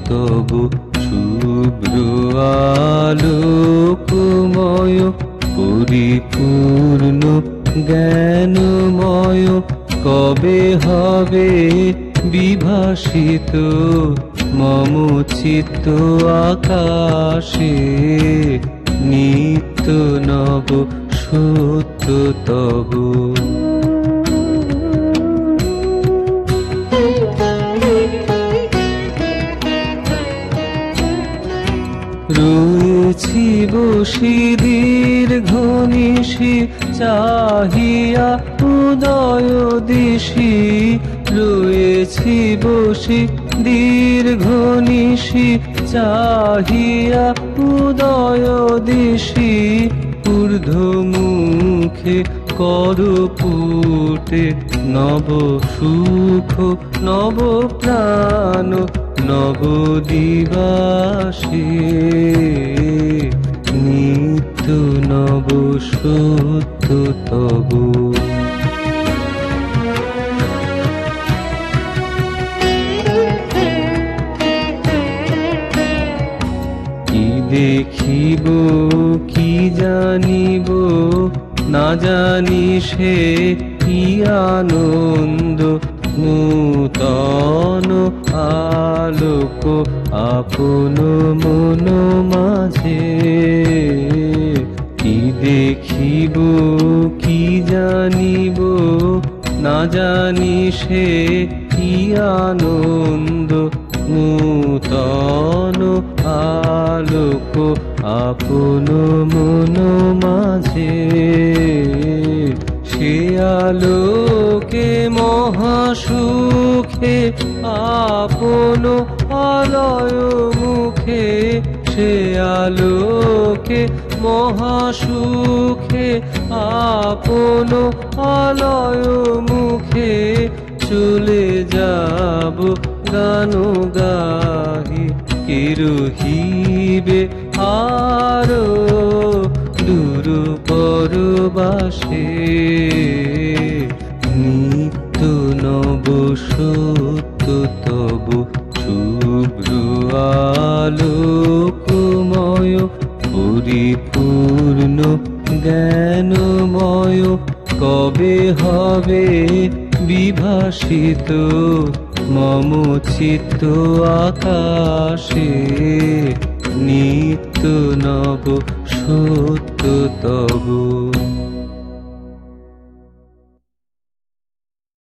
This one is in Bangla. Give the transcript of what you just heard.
তব শুভ্র আলোকময় পরিপূর্ণ জ্ঞানময় কবে হবে বিভাসিত মম চিত্ত আকাশে নিত্য নব সত্য তব রয়েছি বসি দীর্ঘ নিশি চাহিয়া উদয় দিশি রয়েছি বসি দীর্ঘ নিশি চাহিয়া উদয় দিশি ঊর্ধ্ব মুখে কর পুটে নব সুখ নব প্রাণ নব দিবাসে নিত্য নব সত্য তব কি দেখিব কি জানিব না জানি সে কি আনন্দ নূতন আলোক আপন মন মাঝে কি দেখিব কি জানিব না জানি সে কি আনন্দ নূতন আলোক আপন মন মাঝে সে আলোকে মহাসুখে আপন আলয় মুখে সে আলোকে মহাসুখে আপন আলয় মুখে চলে যাব গান গাহি কে রহিবে আরো দূর পরবাসে নিত্য নব সত্য তব শুভ্র আলোকময় পরিপূর্ণ জ্ঞানময় কবে হবে বিভাসিত মম চিত্ত আকাশে নিত্য নব সত্য তব